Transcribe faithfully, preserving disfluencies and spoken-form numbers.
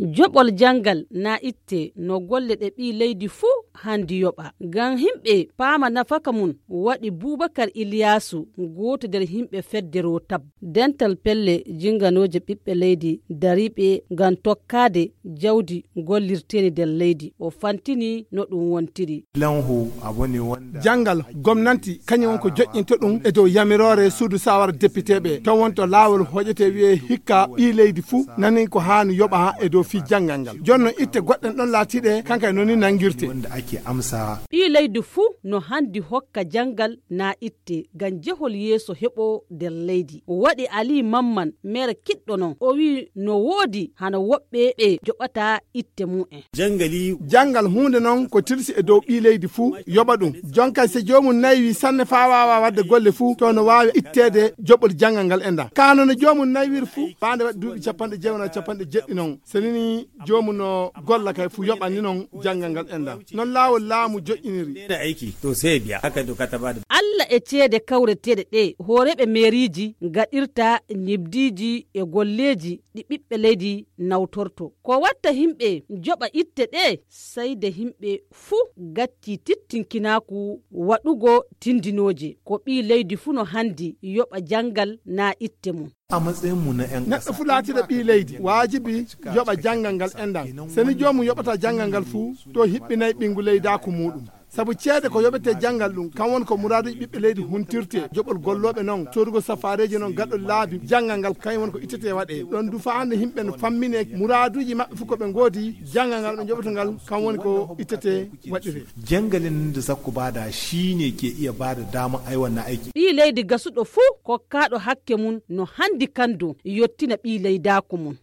joɓol jangal na itte no golle ɗe ɓi leydi fuu handi yoɓa ngam himɓe paama nafaka mum waɗi Boubacar Iliyasu goto nder himɓe feddero tab dental pelle jinganoje ɓiɓɓe leydi dariɓe ngam tokkade jawdi gollirteni nder leydi o fantini no ɗum wontiri. Jangal gomnanti kañum won ko joƴƴinta ɗum e dow yamirore suudu sawara députéɓe ton wonto laawol hoƴete wiye hikka ɓi leydi fuu nani ko hani yoɓa e dow fi jangal ngal jonno itte goɗɗen ɗon laatiɗe kanka noni nangirte ɓi leydi fuu no handi hokka jangal na itte ngam jehol yeeso heɓo nder leydi waɗi Ali Mamman mere kiɗɗo non o wi no woodi hana woɓɓe ɓe joɓata itte mu'en jangali jangal hunde non ko tirsi e dow ɓi leydi fuu yoɓa ɗum jonka so jomum naywi sanne fa wawa wadde golle fuu to no wawi ittede joɓol jangal ngal enda kano no jomum naywir fuu bande waɗi duuɓi capanɗe jeewna capanɗe jeɗɗi non senini jomum no golla kay fu yoɓanni noon jangal ngal enda non laawol laamu joƴƴiniri aiki to sai biya haka doka ta bada Allah e ceede kawreteɗe ɗe hooreɓe mairiji gaɗirta ñibdiji e golleji ɗi ɓiɓɓe leydi nawtorto ko watta himɓe joɓa itte ɗe sai de himɓe fuu gacci tittinkinaku waɗugo tindinoje ko ɓi leydi fuu no handi yoɓa jangal na itte mum a matsayin mu na yan neɗɗo fu laatiɗo ɓi leydi wajibi yoɓa jangal ngal endan seni jomum yoɓata jangal ngal fuu to hiɓɓinayi ɓingu leydaku muɗum sabu ceede ko yoɓete jangal ɗum kan woni ko muraduji ɓiɓɓe leydi huntirte joɓol golloɓe noon sorugo safareji noon gaɗɗol laabi jangal ngal kañum woni ko ittete waɗe ɗon du fa hande yimɓe no fammine muraduji maɓɓe fof koɓe goodi jangal ngal ɗo joɓata ngal kan woni ko ittete waɗire jangalin da zakku bada shine ke iya bada dama ai wannan aiki ɓi leydi gasuɗo fuu kokkaɗo hakke mum no handi kandu yottina ɓi leydaku mum